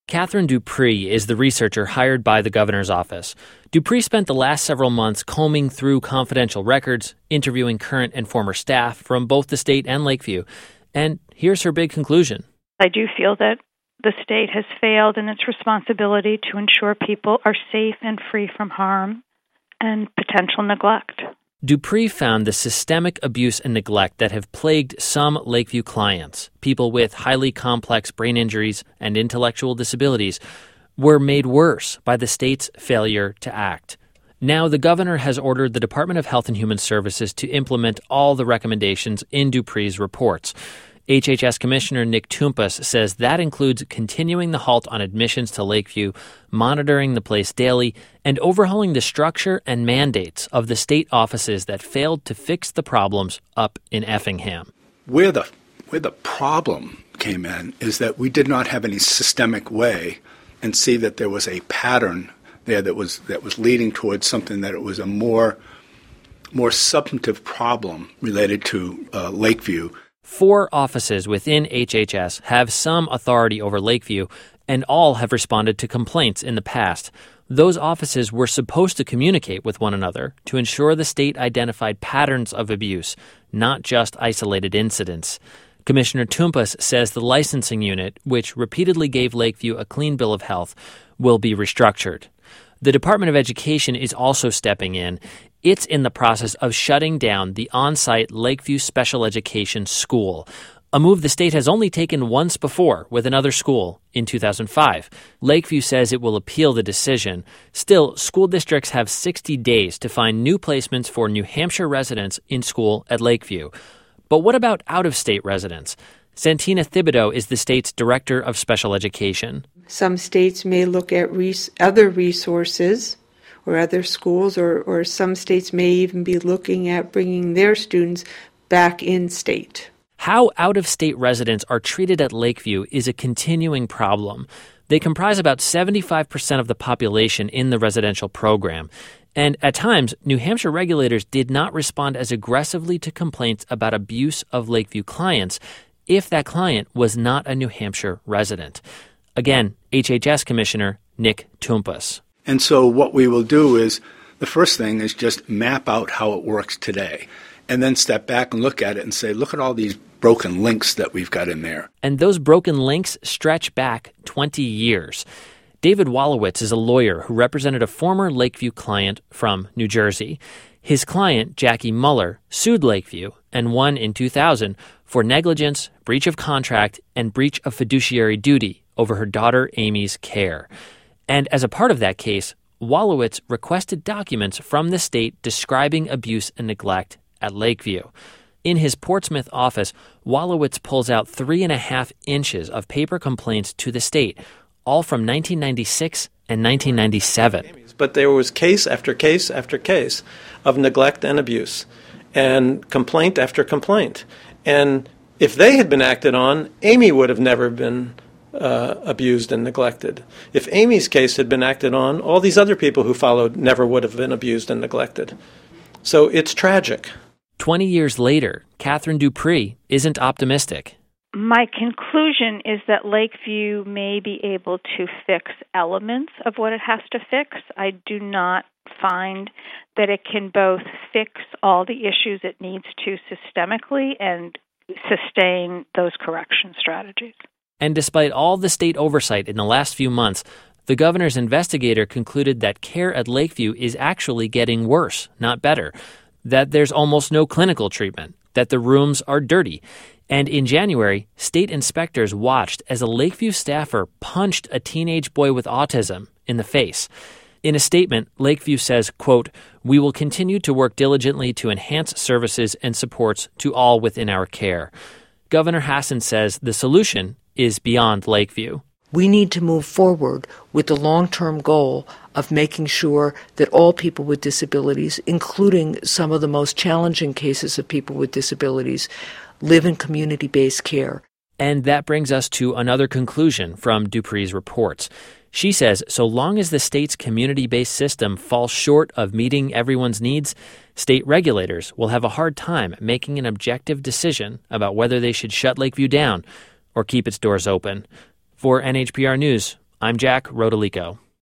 Catherine Dupree is the researcher hired by the governor's office. Dupree spent the last several months combing through confidential records, interviewing current and former staff from both the state and Lakeview. And here's her big conclusion. I do feel that the state has failed in its responsibility to ensure people are safe and free from harm and potential neglect. Dupree found the systemic abuse and neglect that have plagued some Lakeview clients, people with highly complex brain injuries and intellectual disabilities, were made worse by the state's failure to act. Now, the governor has ordered the Department of Health and Human Services to implement all the recommendations in Dupree's reports. HHS Commissioner Nick Toumpas says that includes continuing the halt on admissions to Lakeview, monitoring the place daily, and overhauling the structure and mandates of the state offices that failed to fix the problems up in Effingham. Where the problem came in is that we did not have any systemic way and see that there was a pattern there that was leading towards something that it was a more substantive problem related to Lakeview. 4 offices within HHS have some authority over Lakeview, and all have responded to complaints in the past. Those offices were supposed to communicate with one another to ensure the state identified patterns of abuse, not just isolated incidents. Commissioner Toumpas says the licensing unit, which repeatedly gave Lakeview a clean bill of health, will be restructured. The Department of Education is also stepping in. It's in the process of shutting down the on-site Lakeview Special Education School, a move the state has only taken once before with another school in 2005. Lakeview says it will appeal the decision. Still, school districts have 60 days to find new placements for New Hampshire residents in school at Lakeview. But what about out-of-state residents? Santina Thibodeau is the state's director of special education. Some states may look at other resources or other schools, or some states may even be looking at bringing their students back in-state. How out-of-state residents are treated at Lakeview is a continuing problem. They comprise about 75% of the population in the residential program. And at times, New Hampshire regulators did not respond as aggressively to complaints about abuse of Lakeview clients if that client was not a New Hampshire resident. Again, HHS Commissioner Nick Toumpas. And so what we will do is, the first thing is just map out how it works today, and then step back and look at it and say, look at all these broken links that we've got in there. And those broken links stretch back 20 years. David Wolowitz is a lawyer who represented a former Lakeview client from New Jersey. His client, Jackie Muller, sued Lakeview and won in 2000 for negligence, breach of contract, and breach of fiduciary duty over her daughter Amy's care. And as a part of that case, Wolowitz requested documents from the state describing abuse and neglect at Lakeview. In his Portsmouth office, Wolowitz pulls out 3.5 inches of paper complaints to the state, all from 1996 and 1997. But there was case after case after case of neglect and abuse, and complaint after complaint. And if they had been acted on, Amy would have never been abused and neglected. If Amy's case had been acted on, all these other people who followed never would have been abused and neglected. So it's tragic. 20 years later, Catherine Dupree isn't optimistic. My conclusion is that Lakeview may be able to fix elements of what it has to fix. I do not find that it can both fix all the issues it needs to systemically and sustain those correction strategies. And despite all the state oversight in the last few months, the governor's investigator concluded that care at Lakeview is actually getting worse, not better, that there's almost no clinical treatment, that the rooms are dirty. And in January, state inspectors watched as a Lakeview staffer punched a teenage boy with autism in the face. In a statement, Lakeview says, quote, "We will continue to work diligently to enhance services and supports to all within our care." Governor Hassan says the solution is beyond Lakeview. We need to move forward with the long-term goal of making sure that all people with disabilities, including some of the most challenging cases of people with disabilities, live in community-based care. And that brings us to another conclusion from Dupree's reports. She says so long as the state's community-based system falls short of meeting everyone's needs, state regulators will have a hard time making an objective decision about whether they should shut Lakeview down or keep its doors open. For NHPR News, I'm Jack Rodolico.